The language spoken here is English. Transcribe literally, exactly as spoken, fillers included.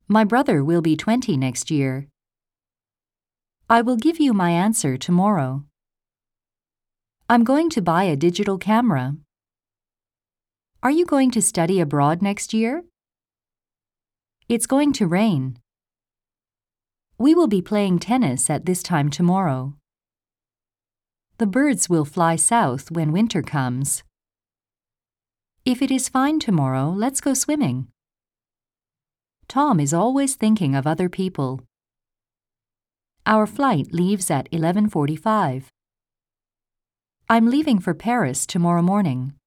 My brother will be twenty next year. I will give you my answer tomorrow. I'm going to buy a digital camera. Are you going to study abroad next year? It's going to rain. We will be playing tennis at this time tomorrow. The birds will fly south when winter comes. If it is fine tomorrow, let's go swimming. Tom is always thinking of other people. Our flight leaves at eleven forty-five. I'm leaving for Paris tomorrow morning.